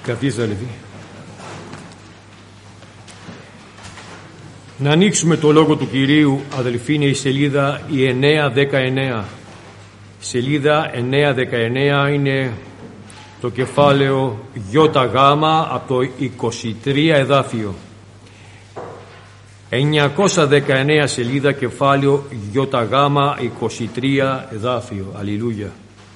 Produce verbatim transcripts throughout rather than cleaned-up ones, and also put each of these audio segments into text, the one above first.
Καθίστε, αδελφοί. Να ανοίξουμε το λόγο του Κυρίου, αδελφοί, είναι η σελίδα η εννιά δεκαεννιά. Σελίδα εννιά δεκαεννιά είναι το κεφάλαιο ΙΓ από το είκοσι τρία εδάφιο. εννιακόσια δεκαεννιά σελίδα, κεφάλαιο ΙΓ, είκοσι τρία εδάφιο. Αλληλούια.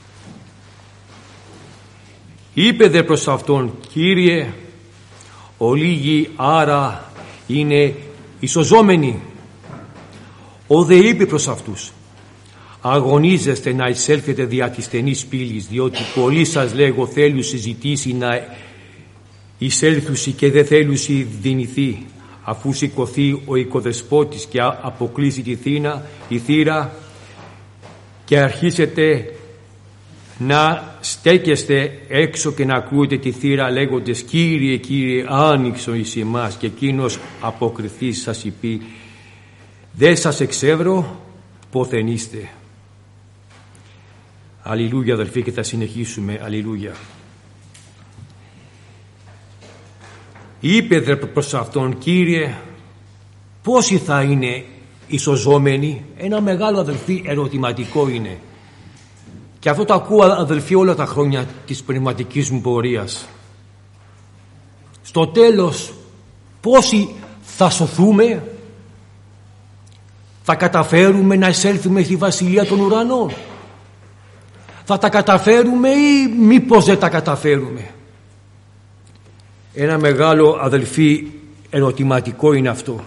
Είπε δε προς αυτόν, Κύριε, ολίγοι άρα είναι ισοζόμενοι. Ο δε είπε προς αυτούς, αγωνίζεστε να εισέλθετε δια της στενής πύλης, διότι πολλοί σας λέγω θέλουν συζητήσει να εισέλθουσι και δεν θέλουσι δυνηθεί, αφού σηκωθεί ο οικοδεσπότης και αποκλείσει τη θύνα, η θύρα, και αρχίσετε να στέκεστε έξω και να ακούετε τη θύρα λέγοντες, Κύριε, Κύριε, άνοιξε εις εμάς, και εκείνος αποκριθεί σας είπε, δεν σας εξεύρω, πόθεν είστε. Αλληλούια, αδελφοί, και θα συνεχίσουμε. Αλληλούια. Είπε δε προς αυτόν, Κύριε, πόσοι θα είναι ισοζόμενοι? Ένα μεγάλο, αδελφοί, ερωτηματικό είναι. Και αυτό το ακούω, αδελφοί, όλα τα χρόνια της πνευματικής μου πορείας. Στο τέλος, πόσοι θα σωθούμε? Θα καταφέρουμε να εισέλθουμε στη Βασιλεία των Ουρανών? Θα τα καταφέρουμε ή μήπως δεν τα καταφέρουμε? Ένα μεγάλο, αδελφοί, ερωτηματικό είναι αυτό.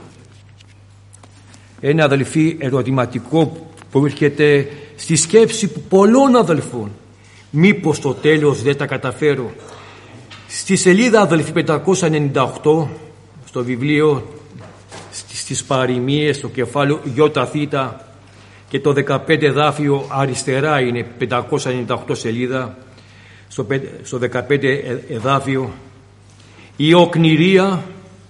Ένα, αδελφοί, ερωτηματικό που έρχεται στη σκέψη πολλών αδελφών. Μήπως στο τέλος δεν τα καταφέρω? Στη σελίδα, αδελφοί, πεντακόσια ενενήντα οκτώ, στο βιβλίο στις παροιμίες, στο κεφάλαιο ΙΘ, και το δεκαπέντε εδάφιο αριστερά είναι πεντακόσια ενενήντα οκτώ σελίδα, στο, στο δεκαπέντε εδάφιο, η οκνηρία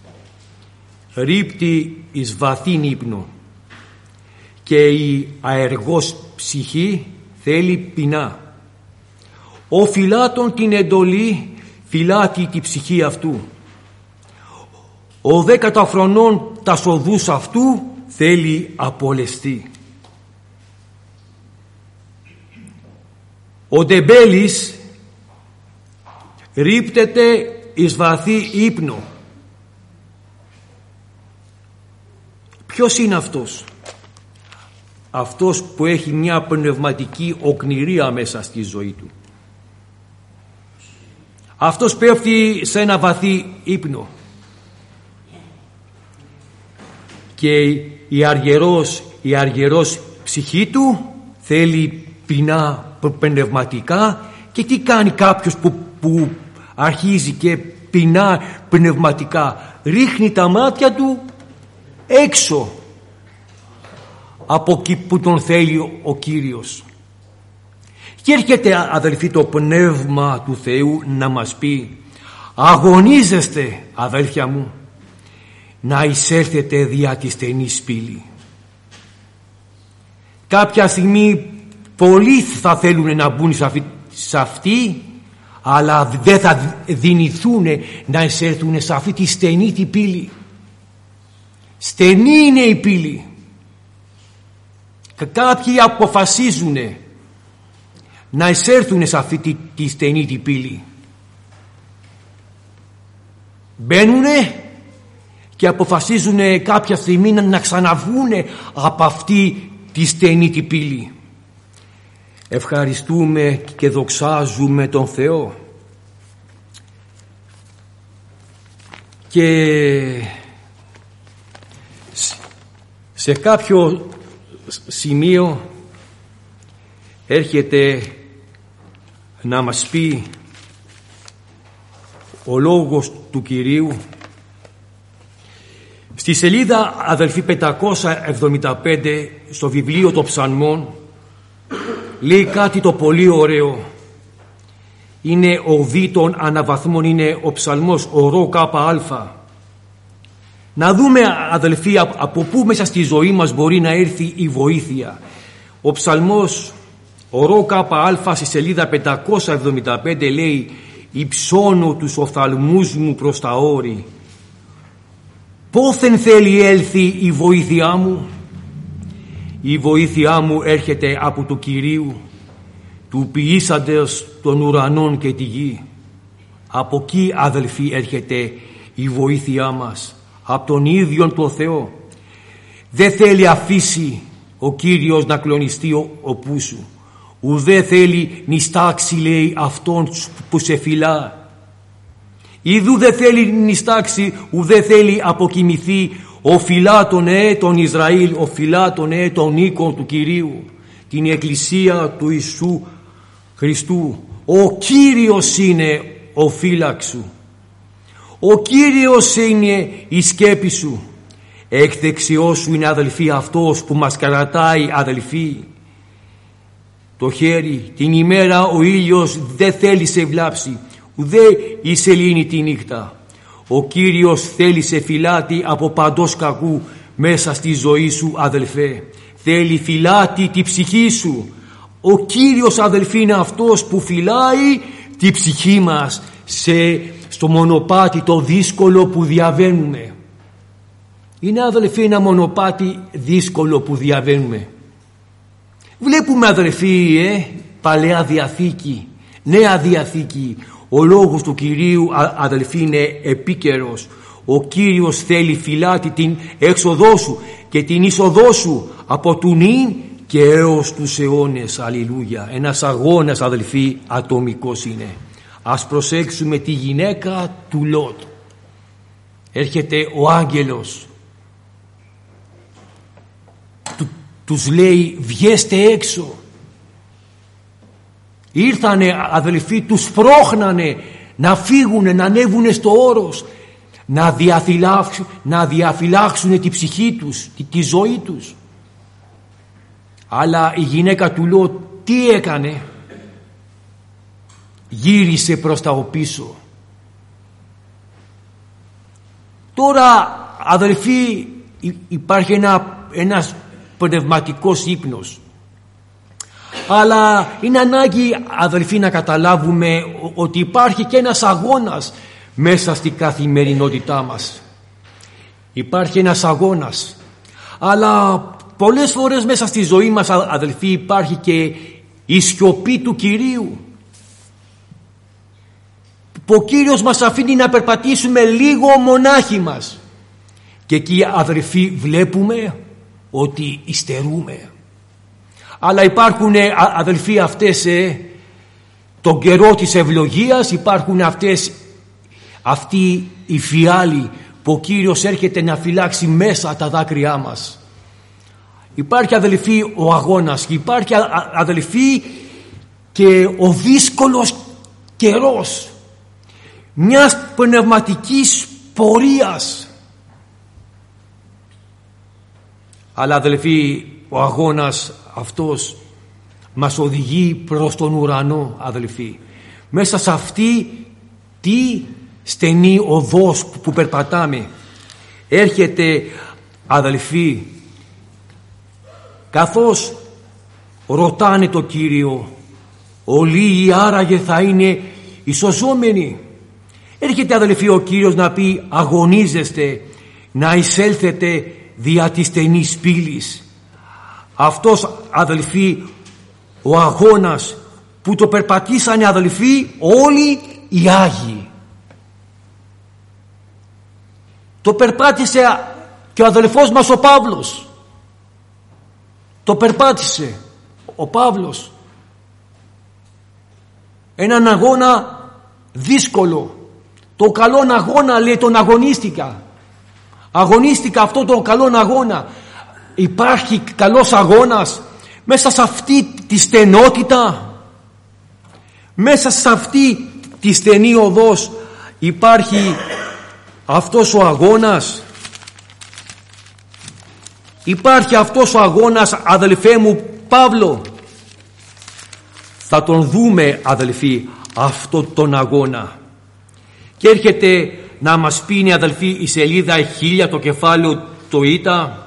ρίπτει εις βαθύν ύπνο και η αεργός ψυχή θέλει πεινά. Ο φυλάτων την εντολή φυλάτει τη ψυχή αυτού. Ο δε καταφρονών τα σοδούς αυτού θέλει απολεστεί. Ο ντεμπέλης ρίπτεται εις βαθύ ύπνο. Ποιος είναι αυτός? Αυτός που έχει μια πνευματική οκνηρία μέσα στη ζωή του. Αυτός πέφτει σε ένα βαθύ ύπνο. Και η αργυρός, η αργυρός ψυχή του θέλει πεινά πνευματικά. Και τι κάνει κάποιος που, που αρχίζει και πεινά πνευματικά? Ρίχνει τα μάτια του έξω από εκεί που τον θέλει ο Κύριος. Και έρχεται, αδελφοί, το Πνεύμα του Θεού να μας πει, αγωνίζεστε, αδέλφια μου, να εισέλθετε δια τη στενή πύλη. Κάποια στιγμή πολλοί θα θέλουν να μπουν σε αυτή, σε αυτή, αλλά δεν θα δυνηθούν να εισέλθουν σε αυτή τη στενή τη πύλη. Στενή είναι η πύλη. Κάποιοι αποφασίζουν να εισέλθουν σε αυτή τη, τη στενή τη πύλη. Μπαίνουνε και αποφασίζουν κάποια στιγμή να, να ξαναβγούν από αυτή τη στενή τη πύλη. Ευχαριστούμε και δοξάζουμε τον Θεό. Και σε κάποιο σημείο έρχεται να μας πει ο λόγος του Κυρίου στη σελίδα, αδελφοί, πεντακόσια εβδομήντα πέντε στο βιβλίο των Ψαλμών. Λέει κάτι το πολύ ωραίο. Είναι ο Β των αναβαθμών, είναι ο ψαλμός ο Ρο Κάπα Αλφα. Να δούμε, αδελφοί, από πού μέσα στη ζωή μας μπορεί να έρθει η βοήθεια. Ο ψαλμός ο Ρο Κάπα Αλφα στη σελίδα πεντακόσια εβδομήντα πέντε λέει, υψώνω τους οφθαλμούς μου προς τα όρη. Πόθεν θέλει έλθει η βοήθειά μου? Η βοήθειά μου έρχεται από του Κυρίου, του ποιήσαντες των ουρανών και τη γη. Από εκεί, αδελφοί, έρχεται η βοήθειά μας, από τον ίδιον τον Θεό. Δεν θέλει αφήσει ο Κύριος να κλονιστεί ο, ο πούσου. Ουδέ θέλει νηστάξει, λέει, αυτόν που σε φυλά. Ιδού δεν θέλει νηστάξει, ουδέ θέλει αποκοιμηθεί ο φυλάτων ε, τον Ισραήλ, ο φυλάτων ε, των οίκων του Κυρίου, την εκκλησία του Ιησού Χριστού. Ο Κύριος είναι ο φύλαξ σου. Ο Κύριος είναι η σκέπη σου. Εκ δεξιός σου είναι, αδελφοί, αυτός που μας κρατάει, αδελφοί, το χέρι. Την ημέρα ο ήλιος δεν θέλει σε βλάψει, ουδέ η σελήνη τη νύχτα. Ο Κύριος θέλει σε φυλάτη από παντός κακού μέσα στη ζωή σου, αδελφέ. Θέλει φυλάτη τη ψυχή σου. Ο Κύριος, αδελφοί, είναι αυτός που φυλάει τη ψυχή μας σε, στο μονοπάτι το δύσκολο που διαβαίνουμε. Είναι, αδελφοί, ένα μονοπάτι δύσκολο που διαβαίνουμε. Βλέπουμε, αδελφοί, ε, Παλαιά Διαθήκη, Νέα Διαθήκη. Ο λόγος του Κυρίου, αδελφοί, είναι επίκαιρος. Ο Κύριος θέλει φυλάτη την έξοδό σου και την είσοδό σου από του νυν και έως τους αιώνες. Αλληλούια. Ένας αγώνας, αδελφοί, ατομικός είναι. Ας προσέξουμε τη γυναίκα του Λότ. Έρχεται ο άγγελος, του, τους λέει βγέστε έξω. Ήρθανε, αδελφοί, τους πρόχνανε να φύγουνε, να ανέβουνε στο όρος, να διαφυλάξουν, να διαφυλάξουν τη ψυχή τους, τη, τη ζωή τους. Αλλά η γυναίκα του Λότ τι έκανε? Γύρισε προς τα οπίσω. Τώρα, αδελφοί, υπάρχει ένα, ένας πνευματικός ύπνος. Αλλά είναι ανάγκη, αδελφοί, να καταλάβουμε ότι υπάρχει και ένας αγώνας μέσα στην καθημερινότητά μας. Υπάρχει ένας αγώνας. Αλλά πολλές φορές μέσα στη ζωή μας, αδελφοί, υπάρχει και η σιωπή του Κυρίου. Ο Κύριος μας αφήνει να περπατήσουμε λίγο μονάχοι μας. Και εκεί, αδελφοί, βλέπουμε ότι υστερούμε. Αλλά υπάρχουν, αδελφοί, αυτές ε, τον καιρό της ευλογίας, υπάρχουν αυτές, αυτοί οι φιάλοι που ο Κύριος έρχεται να φυλάξει μέσα τα δάκρυά μας. Υπάρχει, αδελφοί, ο αγώνας, υπάρχει, αδελφοί, και ο δύσκολος καιρός μιας πνευματικής πορείας. Αλλά, αδελφοί, ο αγώνας αυτός μας οδηγεί προς τον ουρανό, αδελφοί. Μέσα σε αυτή τη στενή οδός που περπατάμε έρχεται, αδελφοί, καθώς ρωτάνε το Κύριο, ολίγοι άραγε θα είναι οι σωζόμενοι? Έρχεται, αδελφοί, ο Κύριος να πει αγωνίζεστε να εισέλθετε δια της στενής πύλης. Αυτός, αδελφοί, ο αγώνας που το περπατήσανε, αδελφοί, όλοι οι Άγιοι. Το περπάτησε και ο αδελφός μας ο Παύλος. Το περπάτησε ο Παύλος. Έναν αγώνα δύσκολο. Το καλόν αγώνα, λέει, τον αγωνίστηκα. Αγωνίστηκα αυτό τον καλόν αγώνα. Υπάρχει καλός αγώνας μέσα σε αυτή τη στενότητα, μέσα σε αυτή τη στενή οδός υπάρχει αυτός ο αγώνας. Υπάρχει αυτός ο αγώνας, αδελφέ μου Παύλο. Θα τον δούμε, αδελφοί, αυτό τον αγώνα. Και έρχεται να μας πει, αδελφοί, η σελίδα χίλια, το κεφάλαιο το Ήτα.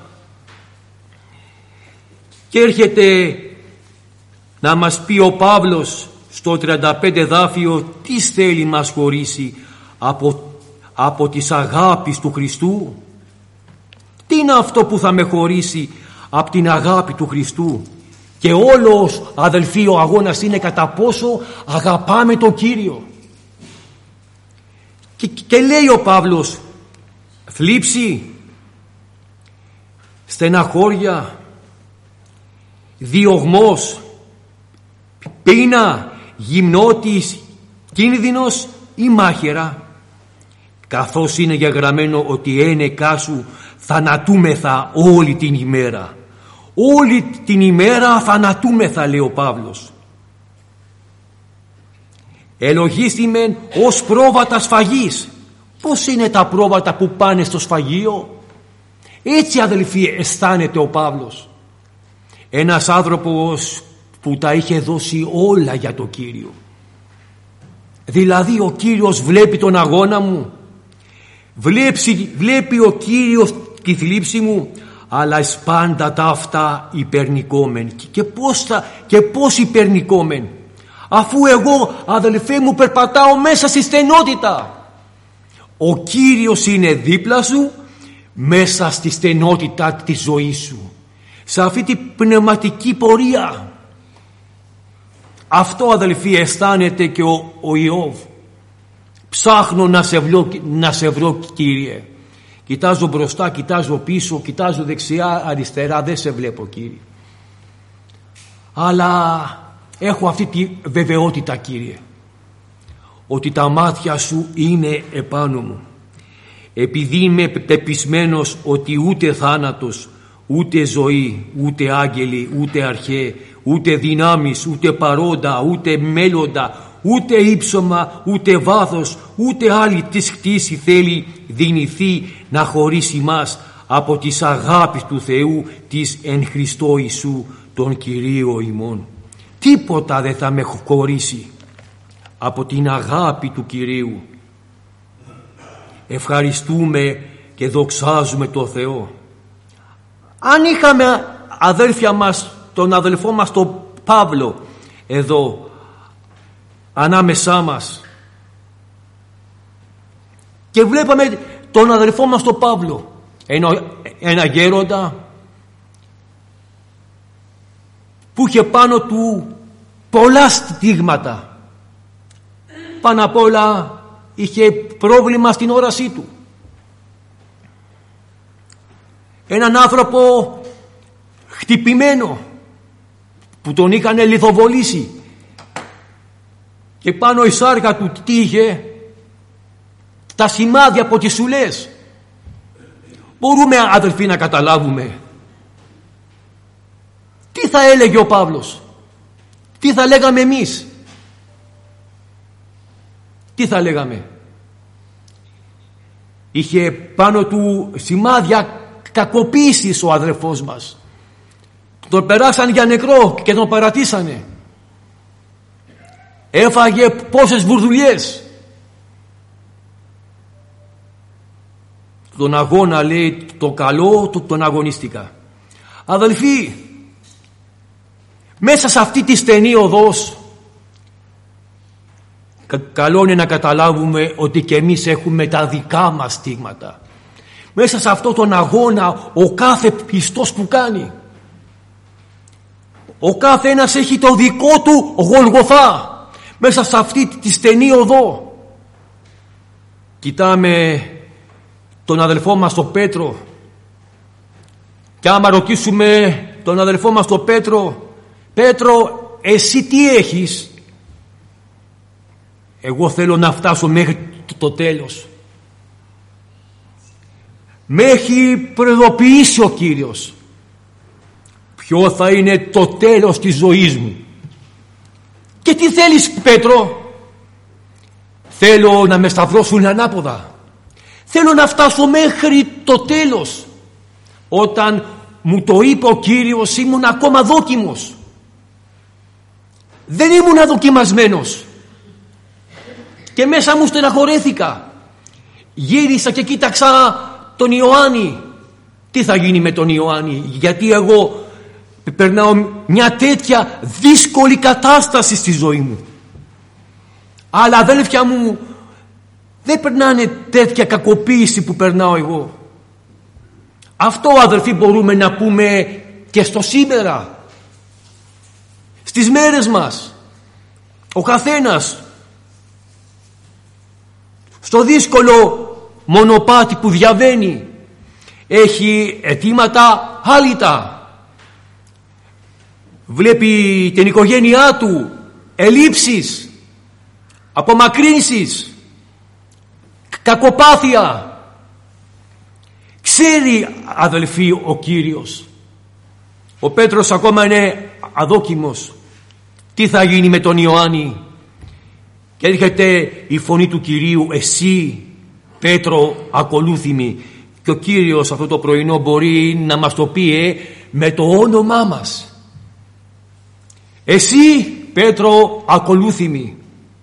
Και έρχεται να μας πει ο Παύλος στο τριάντα πέντε εδάφιο, τι θέλει μας χωρίσει από, από τις αγάπης του Χριστού? Τι είναι αυτό που θα με χωρίσει από την αγάπη του Χριστού? Και όλος, αδελφοί, ο αγώνας είναι κατά πόσο αγαπάμε τον Κύριο. Και, και λέει ο Παύλος, θλίψη, στεναχώρια, διωγμός, πείνα, γυμνότης, κίνδυνος ή μάχαιρα, καθώς είναι γεγραμμένο ότι ένεκά σου θανατούμεθα όλη την ημέρα. Όλη την ημέρα θανατούμεθα, λέει ο Παύλος. Ελογίστημεν ως πρόβατα σφαγής. Πώς είναι τα πρόβατα που πάνε στο σφαγείο? Έτσι, αδελφοί, αισθάνεται ο Παύλος. Ένας άνθρωπος που τα είχε δώσει όλα για το Κύριο. Δηλαδή ο Κύριος βλέπει τον αγώνα μου, βλέπει, βλέπει ο Κύριος τη θλίψη μου, αλλά σπάντα τα αυτά υπερνικόμεν. Και πώς, θα, και πώς υπερνικόμεν, αφού εγώ, αδελφέ μου, περπατάω μέσα στη στενότητα? Ο Κύριος είναι δίπλα σου, μέσα στη στενότητα της ζωής σου, σε αυτή την πνευματική πορεία. Αυτό, αδελφοί, αισθάνεται και ο, ο Ιώβ. Ψάχνω να σε, βρω, να σε βρω, Κύριε. Κοιτάζω μπροστά, κοιτάζω πίσω, κοιτάζω δεξιά, αριστερά, δεν σε βλέπω, Κύριε. Αλλά έχω αυτή τη βεβαιότητα, Κύριε, ότι τα μάτια σου είναι επάνω μου. Επειδή είμαι πεπισμένος ότι ούτε θάνατος, ούτε ζωή, ούτε άγγελοι, ούτε αρχαί, ούτε δυνάμεις, ούτε παρόντα, ούτε μέλλοντα, ούτε ύψωμα, ούτε βάθος, ούτε άλλη της κτήση θέλει δυνηθεί να χωρίσει μας από τις αγάπης του Θεού της εν Χριστώ Ιησού τον Κυρίο ημών. Τίποτα δεν θα με χωρίσει από την αγάπη του Κυρίου. Ευχαριστούμε και δοξάζουμε το Θεό. Αν είχαμε, αδέλφια μας, τον αδελφό μας τον Παύλο εδώ ανάμεσά μας, και βλέπαμε τον αδελφό μας τον Παύλο, ένα, ένα γέροντα που είχε πάνω του πολλά στίγματα, πάνω απ' όλα είχε πρόβλημα στην όρασή του. Έναν άνθρωπο χτυπημένο που τον είχαν λιθοβολήσει, και πάνω η σάρκα του τι είχε? Τα σημάδια από τις σουλές. Μπορούμε, αδελφοί, να καταλάβουμε τι θα έλεγε ο Παύλος, τι θα λέγαμε εμείς, τι θα λέγαμε? Είχε πάνω του σημάδια κακοποίησης ο αδελφός μας. Τον περάσαν για νεκρό και τον παρατήσανε. Έφαγε πόσες βουρδουλιές. Τον αγώνα, λέει, το καλό τον αγωνίστηκα. Αδελφοί, μέσα σε αυτή τη στενή οδός, καλό είναι να καταλάβουμε ότι και εμείς έχουμε τα δικά μας στίγματα. Μέσα σε αυτό τον αγώνα ο κάθε πιστός που κάνει, ο κάθε ένας έχει το δικό του Γολγοθά. Μέσα σε αυτή τη στενή οδό κοιτάμε τον αδελφό μας τον Πέτρο, και άμα ρωτήσουμε τον αδελφό μας τον Πέτρο, Πέτρο, εσύ τι έχεις? Εγώ θέλω να φτάσω μέχρι το τέλος. Με έχει προειδοποιήσει ο Κύριος ποιο θα είναι το τέλος της ζωής μου. Και τι θέλεις, Πέτρο? Θέλω να με σταυρώσουν ανάποδα. Θέλω να φτάσω μέχρι το τέλος. Όταν μου το είπε ο Κύριος ήμουν ακόμα δόκιμος. Δεν ήμουν αδοκιμασμένος. Και μέσα μου στεναχωρέθηκα. Γύρισα και κοίταξα τον Ιωάννη. Τι θα γίνει με τον Ιωάννη? Γιατί εγώ περνάω μια τέτοια δύσκολη κατάσταση στη ζωή μου. Αλλά αδέλφια μου, δεν περνάνε τέτοια κακοποίηση που περνάω εγώ. Αυτό, αδελφοί, μπορούμε να πούμε και στο σήμερα, στις μέρες μας. Ο καθένας στο δύσκολο μονοπάτι που διαβαίνει έχει αιτήματα άλυτα. Βλέπει την οικογένειά του ελλείψεις, απομακρύνσεις, κακοπάθεια. Ξέρει, αδελφοί, ο Κύριος. Ο Πέτρος ακόμα είναι αδόκιμος. Τι θα γίνει με τον Ιωάννη? Και έρχεται η φωνή του Κυρίου, εσύ Πέτρο ακολούθημη. Και ο Κύριος αυτό το πρωινό μπορεί να μας το πει ε, με το όνομά μας. Εσύ Πέτρο ακολούθημη.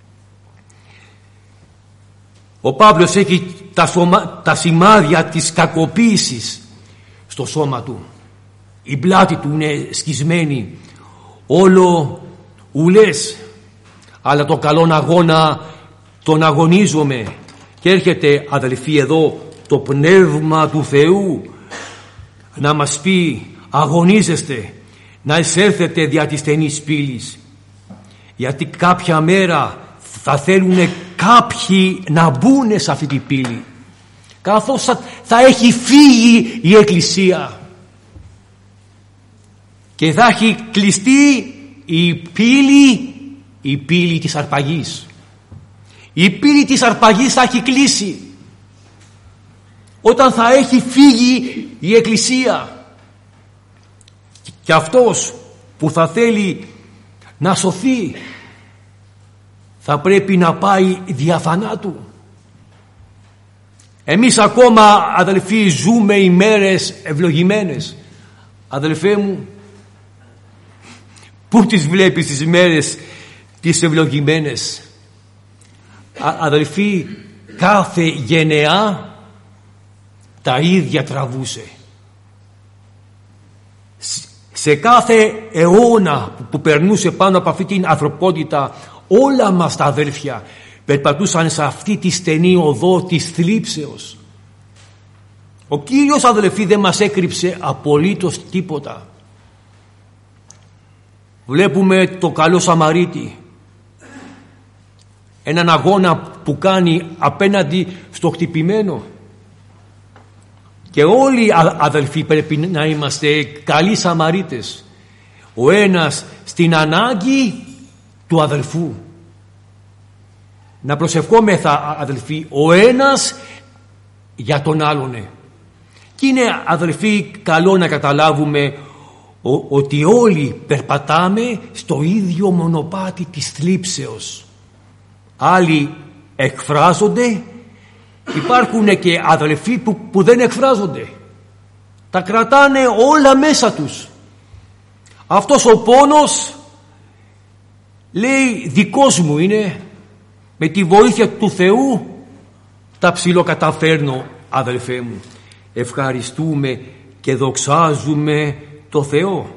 Ο Παύλος έχει τα, σωμα, τα σημάδια της κακοποίησης στο σώμα του. Η πλάτη του είναι σκισμένη, όλο ουλές, αλλά το καλόν αγώνα τον αγωνίζομαι. Και έρχεται, αδελφοί, εδώ το Πνεύμα του Θεού να μας πει, αγωνίζεστε να εισέλθετε δια της στενής πύλης, γιατί κάποια μέρα θα θέλουν κάποιοι να μπουν σε αυτή την πύλη, καθώς θα, θα έχει φύγει η Εκκλησία και θα έχει κλειστεί η πύλη, η πύλη της αρπαγής. Η πύλη της αρπαγής θα έχει κλείσει όταν θα έχει φύγει η Εκκλησία. Και αυτός που θα θέλει να σωθεί θα πρέπει να πάει δια θανάτου. Εμείς ακόμα, αδελφοί, ζούμε ημέρες ευλογημένες. Αδελφέ μου, πού τις βλέπεις τις ημέρες τις ευλογημένες? Α, αδελφοί, κάθε γενεά τα ίδια τραβούσε. Σε κάθε αιώνα που, που περνούσε πάνω από αυτή την ανθρωπότητα, όλα μας τα αδέλφια περπατούσαν σε αυτή τη στενή οδό της θλίψεως. Ο Κύριος, αδελφοί, δεν μας έκρυψε απολύτως τίποτα. Βλέπουμε το καλό Σαμαρίτη, έναν αγώνα που κάνει απέναντι στο χτυπημένο. Και όλοι, αδελφοί, πρέπει να είμαστε καλοί Σαμαρίτες, ο ένας στην ανάγκη του αδελφού. Να προσευχόμεθα, αδελφοί, ο ένας για τον άλλον. Και είναι, αδελφοί, καλό να καταλάβουμε ο, ότι όλοι περπατάμε στο ίδιο μονοπάτι της θλίψεως. Άλλοι εκφράζονται, υπάρχουν και αδελφοί που, που δεν εκφράζονται. Τα κρατάνε όλα μέσα τους. Αυτός ο πόνος, λέει, δικός μου είναι, με τη βοήθεια του Θεού τα ψιλοκαταφέρνω, αδελφέ μου. Ευχαριστούμε και δοξάζουμε το Θεό.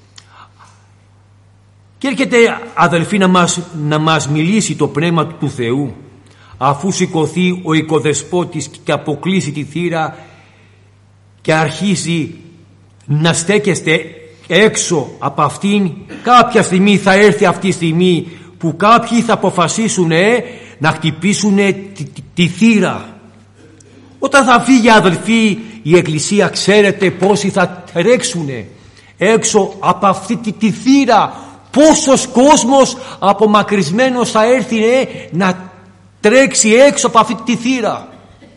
Και έρχεται, αδελφοί, να μας, να μας μιλήσει το Πνεύμα του Θεού, αφού σηκωθεί ο οικοδεσπότης και αποκλείσει τη θύρα και αρχίζει να στέκεστε έξω από αυτήν. Κάποια στιγμή θα έρθει αυτή η στιγμή που κάποιοι θα αποφασίσουν ε, να χτυπήσουν τη, τη, τη θύρα. Όταν θα φύγει, αδελφοί, η Εκκλησία, ξέρετε πόσοι θα τρέξουν έξω από αυτή τη, τη θύρα. Πόσος κόσμος απομακρυσμένος θα έρθει ε, να τρέξει έξω από αυτή τη θύρα.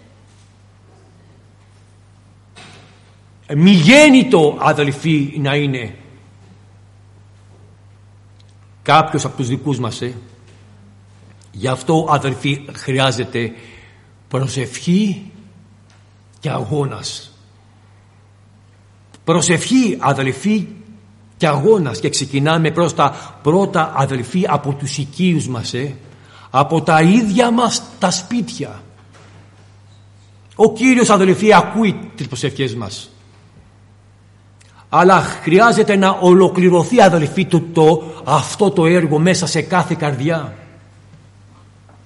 Μη γέννητο, αδελφοί, να είναι κάποιος από τους δικούς μας. Ε. Γι' αυτό, αδελφοί, χρειάζεται προσευχή και αγώνας. Προσευχή, αδελφοί, και αγώνας. Και ξεκινάμε πρώτα, πρώτα, αδελφοί, από τους οικείους μας, ε. από τα ίδια μας τα σπίτια. Ο Κύριος, αδελφοί, ακούει τις προσευχές μας. Αλλά χρειάζεται να ολοκληρωθεί, αδελφοί, το, το, αυτό το έργο μέσα σε κάθε καρδιά.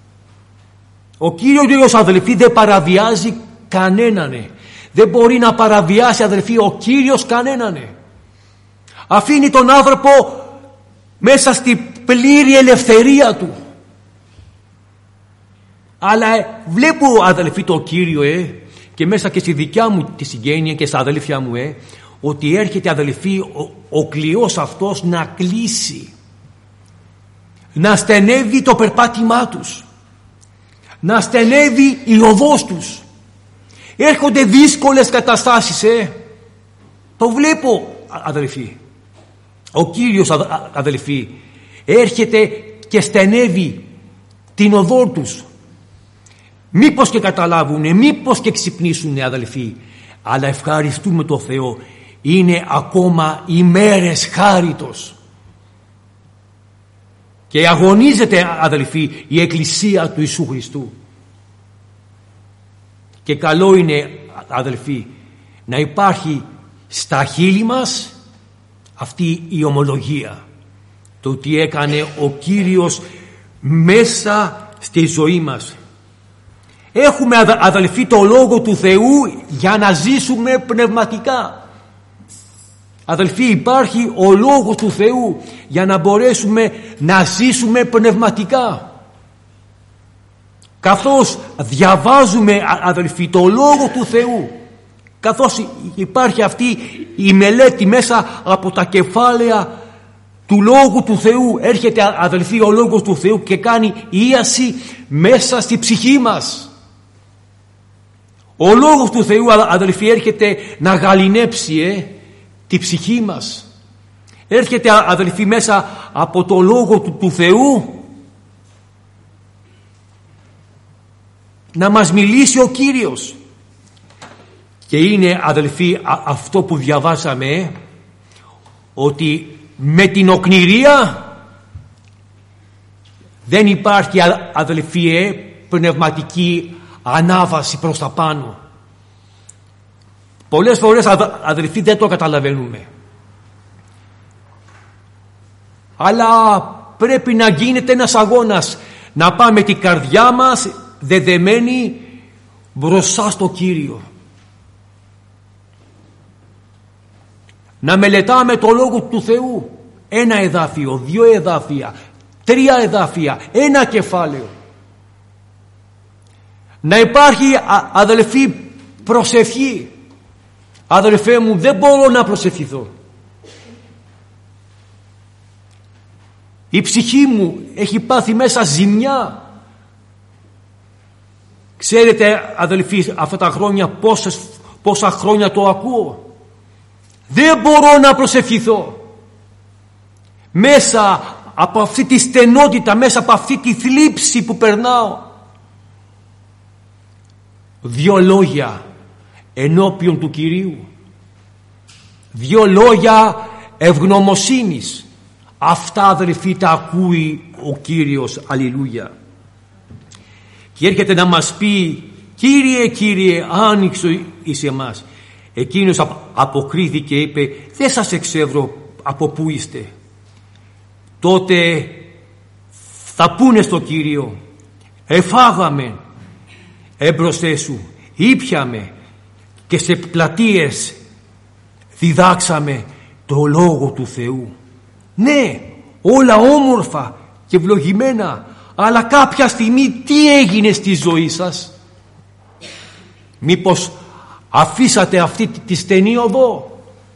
Ο Κύριος, αδελφοί, δεν παραβιάζει κανέναν. Δεν μπορεί να παραβιάσει, αδελφοί, ο Κύριος κανέναν. Αφήνει τον άνθρωπο μέσα στη πλήρη ελευθερία του. Αλλά βλέπω, αδελφοί, το Κύριο ε, και μέσα και στη δικιά μου τη συγγένεια και στα αδελφιά μου ε, ότι έρχεται, αδελφοί, ο, ο κλειός αυτός να κλείσει, να στενεύει το περπάτημά τους, να στενεύει η οδός τους. Έρχονται δύσκολες καταστάσεις ε. Το βλέπω, αδελφοί. Ο Κύριος, αδελφοί, έρχεται και στενεύει την οδό τους. Μήπως και καταλάβουνε, μήπως και ξυπνήσουνε, αδελφοί. Αλλά ευχαριστούμε το Θεό, είναι ακόμα ημέρες χάριτος. Και αγωνίζεται, αδελφοί, η Εκκλησία του Ιησού Χριστού. Και καλό είναι, αδελφοί, να υπάρχει στα χείλη μας αυτή η ομολογία. Το τι έκανε ο Κύριος μέσα στη ζωή μας. Έχουμε, αδελφοί, το Λόγο του Θεού για να ζήσουμε πνευματικά. Αδελφοί, υπάρχει ο Λόγος του Θεού για να μπορέσουμε να ζήσουμε πνευματικά. Καθώς διαβάζουμε, αδελφοί, το Λόγο του Θεού, καθώς υπάρχει αυτή η μελέτη μέσα από τα κεφάλαια του Λόγου του Θεού, έρχεται, αδελφοί, ο Λόγος του Θεού και κάνει ίαση μέσα στη ψυχή μας. Ο Λόγος του Θεού, αδελφοί, έρχεται να γαληνέψει ε, τη ψυχή μας. Έρχεται, αδελφοί, μέσα από το Λόγο του, του Θεού να μας μιλήσει ο Κύριος. Και είναι, αδελφοί, α, αυτό που διαβάσαμε ε, ότι με την οκνηρία δεν υπάρχει, αδελφοί, ε, πνευματική ανάβαση προς τα πάνω. Πολλές φορές, αδελφοί, δεν το καταλαβαίνουμε. Αλλά πρέπει να γίνεται ένας αγώνας, να πάμε την καρδιά μας δεδεμένη μπροστά στο Κύριο. Να μελετάμε το Λόγο του Θεού. Ένα εδάφιο, δύο εδάφια, τρία εδάφια, ένα κεφάλαιο. Να υπάρχει, αδελφοί, προσευχή. Αδελφέ μου, δεν μπορώ να προσευχηθώ. Η ψυχή μου έχει πάθει μέσα ζημιά. Ξέρετε, αδελφοί, αυτά τα χρόνια, πόσες, πόσα χρόνια το ακούω. Δεν μπορώ να προσευχηθώ. Μέσα από αυτή τη στενότητα, μέσα από αυτή τη θλίψη που περνάω. Δύο λόγια ενώπιον του Κυρίου. Δύο λόγια ευγνωμοσύνης. Αυτά, αδελφοί, τα ακούει ο Κύριος. Αλληλούια. Και έρχεται να μας πει, Κύριε, Κύριε, άνοιξε εις εμάς. Εκείνος αποκρίθηκε και είπε, δεν σας εξεύρω από πού είστε. Τότε θα πούνε στο Κύριο, εφάγαμε έμπροσθέ σου, ήπιαμε και σε πλατείες διδάξαμε το Λόγο του Θεού. Ναι, όλα όμορφα και ευλογημένα, αλλά κάποια στιγμή τι έγινε στη ζωή σας? Μήπως αφήσατε αυτή τη στενή οδό?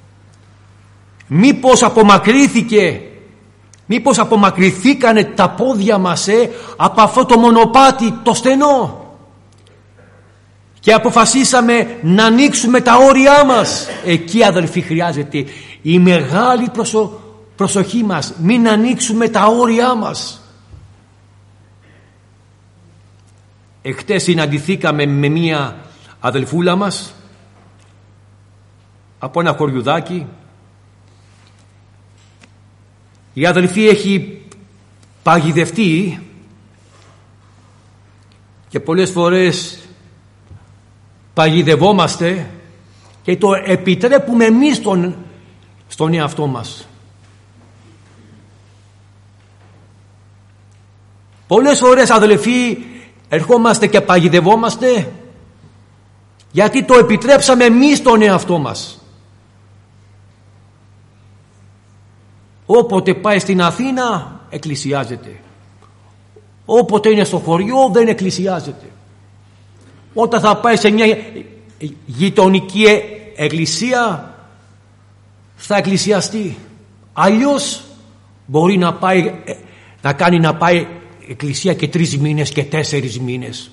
Μήπως απομακρύθηκε, μήπως απομακρυθήκανε τα πόδια μας ε, από αυτό το μονοπάτι το στενό και αποφασίσαμε να ανοίξουμε τα όρια μας? Εκεί, αδελφοί, χρειάζεται η μεγάλη προσο... προσοχή μας. Μην ανοίξουμε τα όρια μας. Εχθές συναντηθήκαμε με μία αδελφούλα μας από ένα χωριουδάκι. Η αδελφή έχει παγιδευτεί και πολλές φορές παγιδευόμαστε και το επιτρέπουμε εμείς στον, στον εαυτό μας. Πολλές φορές, αδελφοί, ερχόμαστε και παγιδευόμαστε γιατί το επιτρέψαμε εμείς τον εαυτό μας. Όποτε πάει στην Αθήνα εκκλησιάζεται, όποτε είναι στο χωριό δεν εκκλησιάζεται. Όταν θα πάει σε μια γειτονική εκκλησία θα εκκλησιαστεί. Αλλιώς μπορεί να, πάει, να κάνει να πάει εκκλησία και τρεις μήνες και τέσσερις μήνες,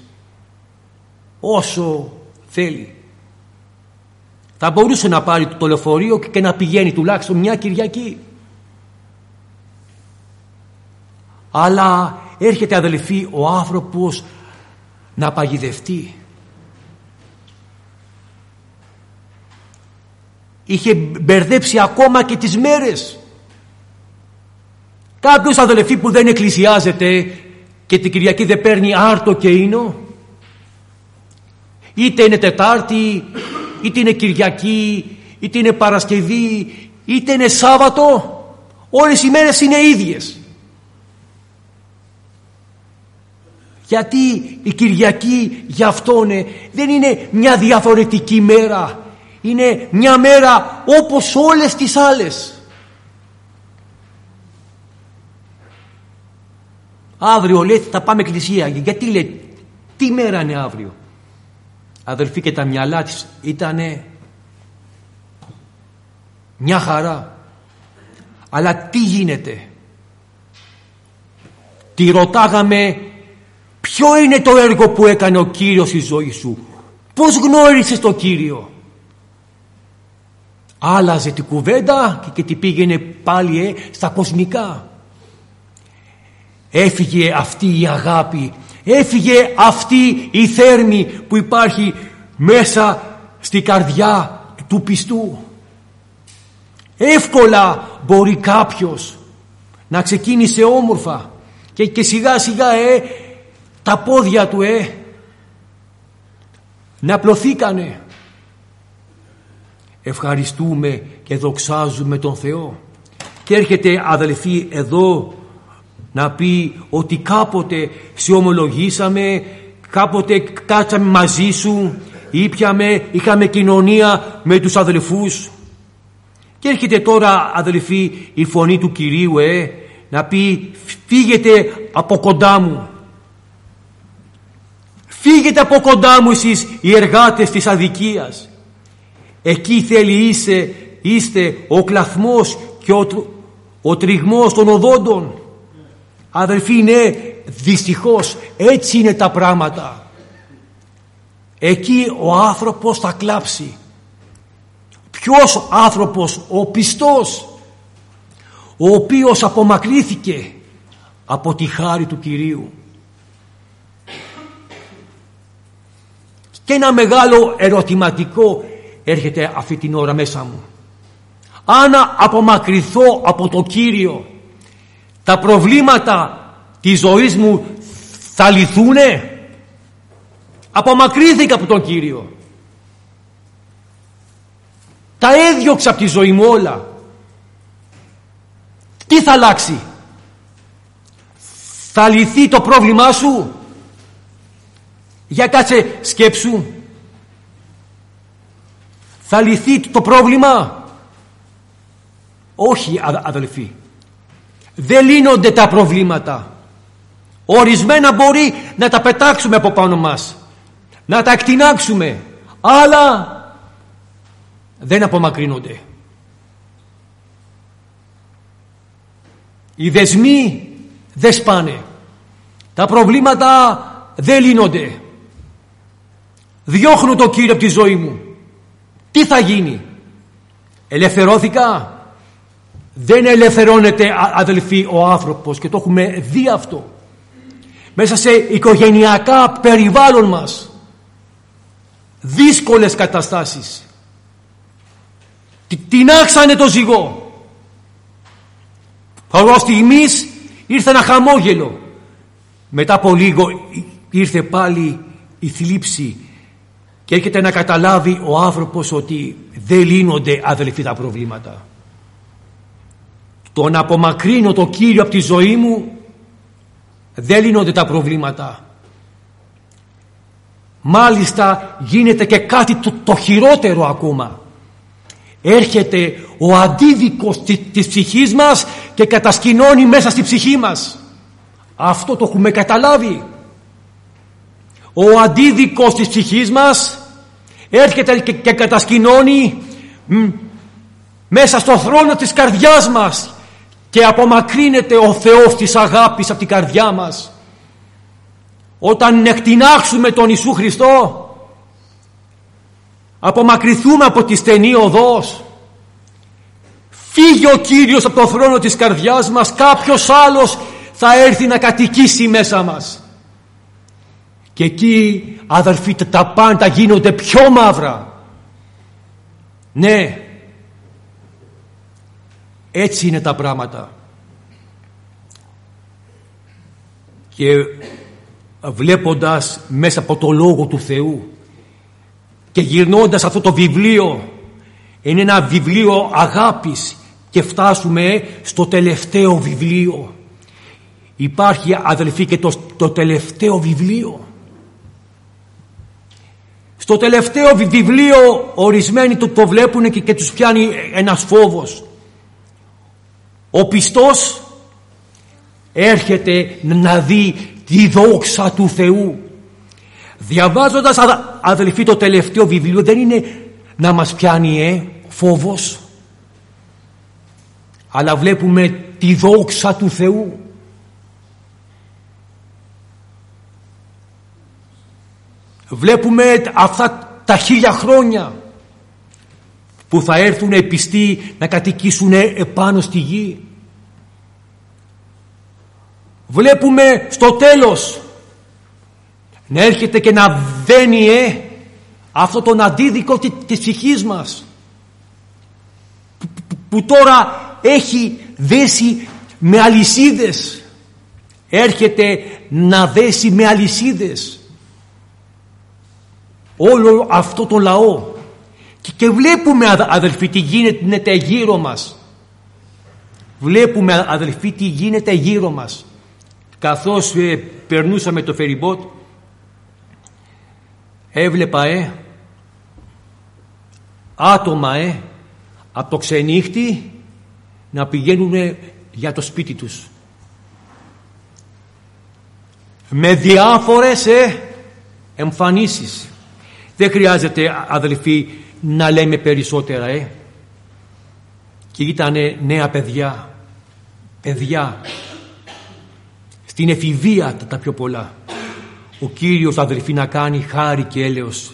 όσο θέλει. Θα μπορούσε να πάρει το λεωφορείο και να πηγαίνει τουλάχιστον μια Κυριακή. Αλλά έρχεται, αδελφοί, ο άνθρωπος να παγιδευτεί. Είχε μπερδέψει ακόμα και τις μέρες. Κάποιος, αδελφοί, που δεν εκκλησιάζεται και την Κυριακή δεν παίρνει άρτο και ίνο, είτε είναι Τετάρτη, είτε είναι Κυριακή, είτε είναι Παρασκευή, είτε είναι Σάββατο, όλες οι μέρες είναι ίδιες. Γιατί η Κυριακή για αυτόν δεν είναι μια διαφορετική μέρα, είναι μια μέρα όπως όλες τις άλλες. Αύριο λέει θα πάμε εκκλησία. Γιατί λέει, τι μέρα είναι αύριο? Αδελφοί, και τα μυαλά της ήτανε μια χαρά. Αλλά τι γίνεται? Τη ρωτάγαμε, ποιο είναι το έργο που έκανε ο Κύριος στη ζωή σου? Πώς γνώρισες το Κύριο? Άλλαζε την κουβέντα και την πήγαινε πάλι ε, στα κοσμικά. Έφυγε αυτή η αγάπη, έφυγε αυτή η θέρμη που υπάρχει μέσα στη καρδιά του πιστού. Εύκολα μπορεί κάποιος να ξεκίνησε όμορφα και, και σιγά σιγά ε, τα πόδια του ε, να απλωθήκανε. Ευχαριστούμε και δοξάζουμε τον Θεό. Και έρχεται, αδελφοί, εδώ να πει ότι κάποτε σε ομολογήσαμε, κάποτε κάτσαμε μαζί σου, ήπιαμε, είχαμε κοινωνία με τους αδελφούς. Και έρχεται τώρα, αδελφοί, η φωνή του Κυρίου ε, να πει, φύγετε από κοντά μου. Φύγετε από κοντά μου εσείς οι εργάτες της αδικίας. Εκεί θέλει είστε, είστε ο κλαθμός και ο, ο τριγμός των οδόντων. Αδελφοί, ναι, δυστυχώς έτσι είναι τα πράγματα. Εκεί ο άνθρωπος θα κλάψει. Ποιος άνθρωπος? Ο πιστός, ο οποίος απομακρύθηκε από τη χάρη του Κυρίου. Και ένα μεγάλο ερωτηματικό έρχεται αυτή την ώρα μέσα μου. Αν απομακρυνθώ από το Κύριο, τα προβλήματα της ζωής μου θα λυθούνε? Απομακρύνθηκα από τον Κύριο, τα έδιωξα από τη ζωή μου όλα. Τι θα αλλάξει? Θα λυθεί το πρόβλημά σου? Για κάτσε σκέψου. Θα λυθεί το πρόβλημα? Όχι, αδελφοί. Δεν λύνονται τα προβλήματα. Ορισμένα μπορεί να τα πετάξουμε από πάνω μας, να τα εκτινάξουμε, αλλά δεν απομακρύνονται. Οι δεσμοί δεν σπάνε, τα προβλήματα δεν λύνονται. Διώχνω το Κύριο από τη ζωή μου. Τι θα γίνει? Ελευθερώθηκα? Δεν ελευθερώνεται, αδελφοί, ο άνθρωπος, και το έχουμε δει αυτό μέσα σε οικογενειακά περιβάλλον μας. Δύσκολες καταστάσεις τεινάξανε το ζυγό. Παρόλα στιγμής ήρθε ένα χαμόγελο. Μετά από λίγο ήρθε πάλι η θλίψη και έρχεται να καταλάβει ο άνθρωπος ότι δεν λύνονται, αδελφοί, τα προβλήματα. Το να απομακρύνω το Κύριο από τη ζωή μου δεν λύνονται τα προβλήματα. Μάλιστα γίνεται και κάτι το, το χειρότερο ακόμα. Έρχεται ο αντίδικος της, της ψυχής μας και κατασκηνώνει μέσα στη ψυχή μας. Αυτό το έχουμε καταλάβει. Ο αντίδικος της ψυχής μας έρχεται και, και κατασκηνώνει μ, μέσα στο θρόνο της καρδιάς μας και απομακρύνεται ο Θεός της αγάπης από την καρδιά μας. Όταν εκτινάξουμε τον Ιησού Χριστό, απομακρυνθούμε από τη στενή οδός, φύγει ο Κύριος από τον θρόνο της καρδιάς μας, κάποιος άλλος θα έρθει να κατοικήσει μέσα μας. Και εκεί, αδερφοί, τα πάντα γίνονται πιο μαύρα. Ναι, έτσι είναι τα πράγματα. Και βλέποντας μέσα από το Λόγο του Θεού και γυρνώντας αυτό το βιβλίο, είναι ένα βιβλίο αγάπης, και φτάσουμε στο τελευταίο βιβλίο. Υπάρχει, αδελφοί, και το, το τελευταίο βιβλίο. Στο τελευταίο βιβλίο ορισμένοι το, το βλέπουν και, και τους πιάνει ένας φόβος. Ο πιστός έρχεται να δει τη δόξα του Θεού. Διαβάζοντας, αδελφοί, το τελευταίο βιβλίο, δεν είναι να μας πιάνει ε, φόβος, αλλά βλέπουμε τη δόξα του Θεού. Βλέπουμε αυτά τα χίλια χρόνια που θα έρθουν οι πιστοί να κατοικήσουν επάνω στη γη. Βλέπουμε στο τέλος να έρχεται και να δένει ε, αυτό τον αντίδικο της ψυχής μας, που, που, που τώρα έχει δέσει με αλυσίδες. Έρχεται να δέσει με αλυσίδες όλο αυτό το λαό. Και, και βλέπουμε, αδελφοί, τι γίνεται γύρω μας. Βλέπουμε, αδελφοί, τι γίνεται γύρω μας. Καθώς ε, περνούσαμε το φεριμπότ, έβλεπα ε, άτομα ε, από το ξενύχτη να πηγαίνουν για το σπίτι τους με διάφορες ε, εμφανίσεις. Δεν χρειάζεται, αδελφοί, να λέμε περισσότερα ε. Και ήταν νέα παιδιά, παιδιά στην εφηβεία τα πιο πολλά. Ο Κύριος, αδελφοί, να κάνει χάρη και έλεος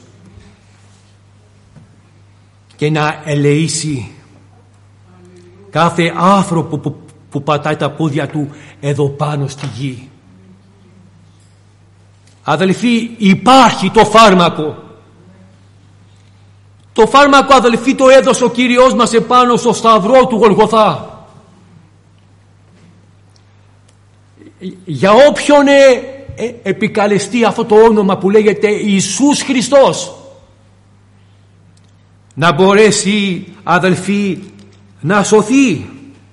και να ελεήσει κάθε άνθρωπο που, που πατάει τα πόδια του εδώ πάνω στη γη. Αδελφοί, υπάρχει το φάρμακο. Το φάρμακο, αδελφοί, το έδωσε ο Κύριος μας επάνω στο σταυρό του Γολγοθά. Για όποιον ε, ε, επικαλεστεί αυτό το όνομα που λέγεται Ιησούς Χριστός, να μπορέσει, αδελφοί, να σωθεί.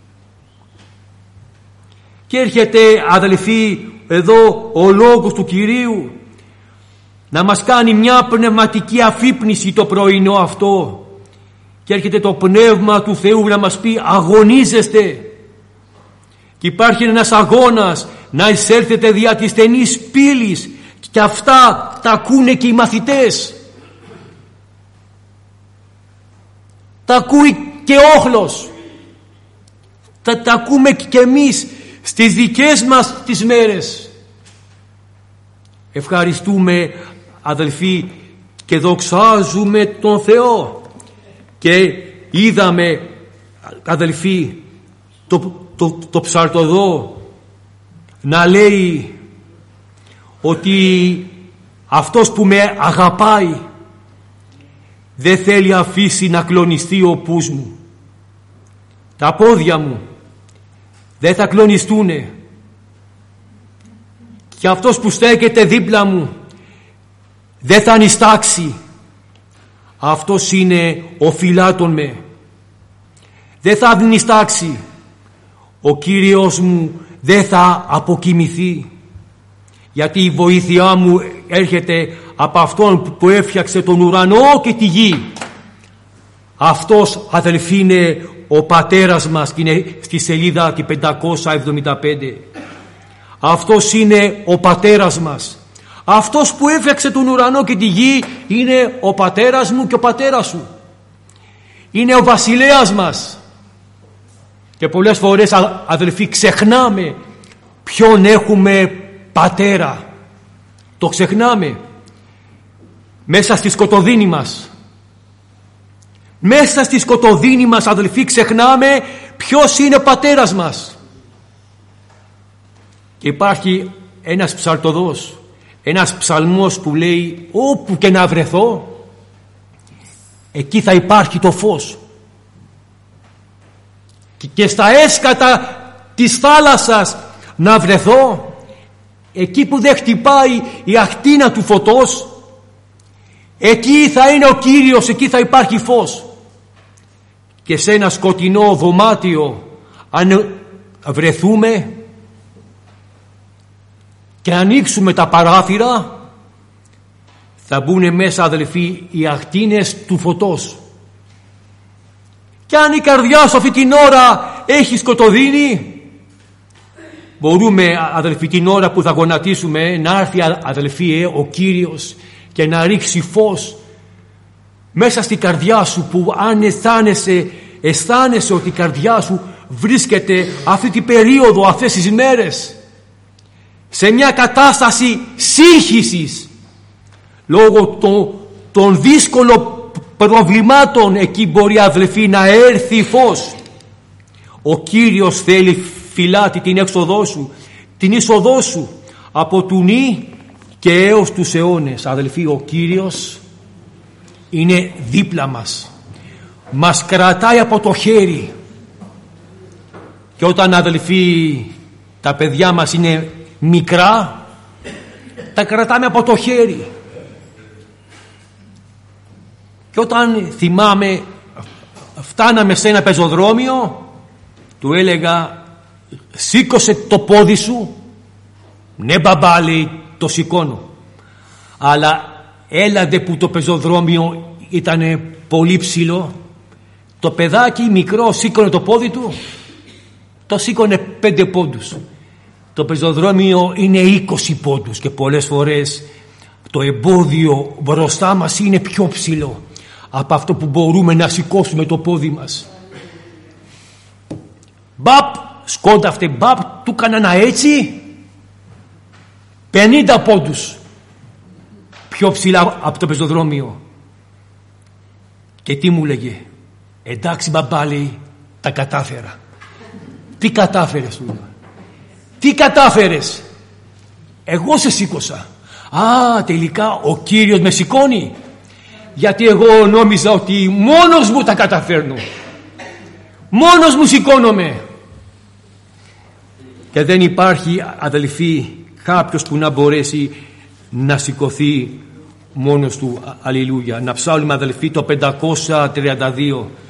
Και έρχεται, αδελφοί, εδώ ο λόγος του Κυρίου να μας κάνει μια πνευματική αφύπνιση το πρωινό αυτό, και έρχεται το Πνεύμα του Θεού να μας πει αγωνίζεστε, και υπάρχει ένας αγώνας να εισέλθετε δια της στενής πύλης, και αυτά τα ακούνε και οι μαθητές, τα ακούει και όχλος, τα, τα ακούμε και εμείς στις δικές μας τις μέρες. Ευχαριστούμε, αδελφοί, και δοξάζουμε τον Θεό. Και είδαμε, αδελφοί, το, το, το ψαρτοδό να λέει ότι αυτός που με αγαπάει δεν θέλει αφήσει να κλονιστεί ο πούς μου. Τα πόδια μου δεν θα κλονιστούνε, και αυτός που στέκεται δίπλα μου δεν θα νηστάξει. Αυτός είναι ο φυλάτων με. Δεν θα νηστάξει. Ο Κύριος μου δεν θα αποκοιμηθεί, γιατί η βοήθειά μου έρχεται από Αυτόν που έφτιαξε τον ουρανό και τη γη. Αυτός, αδελφοί, είναι ο Πατέρας μας και είναι στη σελίδα τη πεντακόσια εβδομήντα πέντε. Αυτός είναι ο Πατέρας μας. Αυτός που έφτιαξε τον ουρανό και τη γη είναι ο Πατέρας μου και ο Πατέρας σου. Είναι ο Βασιλέας μας. Και πολλές φορές, αδελφοί, ξεχνάμε ποιον έχουμε πατέρα. Το ξεχνάμε. Μέσα στη σκοτωδίνη μας. Μέσα στη σκοτωδίνη μας, αδελφοί, ξεχνάμε ποιος είναι ο πατέρας μας. Και υπάρχει ένας ψαλτοδός, ένας ψαλμός που λέει, όπου και να βρεθώ, εκεί θα υπάρχει το φως. Και στα έσκατα της θάλασσας να βρεθώ, εκεί που δεν χτυπάει η ακτίνα του φωτός, εκεί θα είναι ο Κύριος, εκεί θα υπάρχει φως. Και σε ένα σκοτεινό δωμάτιο, αν βρεθούμε και ανοίξουμε τα παράθυρα, θα μπουν μέσα, αδελφοί, οι ακτίνες του φωτός. Και αν η καρδιά σου αυτή την ώρα έχει σκοτωδίνη, μπορούμε, αδελφοί, την ώρα που θα γονατίσουμε, να έρθει, αδελφοί, ο Κύριος και να ρίξει φως μέσα στην καρδιά σου, που αν αισθάνεσαι, αισθάνεσαι ότι η καρδιά σου βρίσκεται αυτή την περίοδο, αυτές τις μέρες, σε μια κατάσταση σύγχυσης λόγω των, των δύσκολων προβλημάτων, εκεί μπορεί, αδελφοί, να έρθει φως. Ο Κύριος θέλει, φυλάτη, την έξοδό σου, την είσοδό σου από του νη και έως τους αιώνες. Αδελφοί, ο Κύριος είναι δίπλα μας, μας κρατάει από το χέρι. Και όταν, αδελφοί, τα παιδιά μας είναι μικρά, τα κρατάμε από το χέρι. Και όταν, θυμάμαι, φτάναμε σε ένα πεζοδρόμιο, του έλεγα, σήκωσε το πόδι σου. Ναι, μπαμπά, λέει, το σηκώνω. Αλλά έλατε που το πεζοδρόμιο ήταν πολύ ψηλό. Το παιδάκι μικρό σήκωνε το πόδι του, το σήκωνε πέντε πόντους. Το πεζοδρόμιο είναι είκοσι πόντους και πολλές φορές το εμπόδιο μπροστά μας είναι πιο ψηλό από αυτό που μπορούμε να σηκώσουμε το πόδι μας. Μπαπ, σκόνταυτε, μπαπ, του έκανα έτσι, πενήντα πόντους πιο ψηλά από το πεζοδρόμιο. Και τι μου λέγε? Εντάξει, μπαμπά, λέει, τα κατάφερα. Τι κατάφερες? Του? Τι κατάφερες? Εγώ σε σήκωσα. Α, τελικά ο Κύριος με σηκώνει, γιατί εγώ νόμιζα ότι μόνος μου τα καταφέρνω, μόνος μου σηκώνομαι. Και δεν υπάρχει, αδελφοί, κάποιος που να μπορέσει να σηκωθεί μόνος του. Αλληλούια. Να ψάλουμε, αδελφοί, το πεντακόσια τριάντα δύο.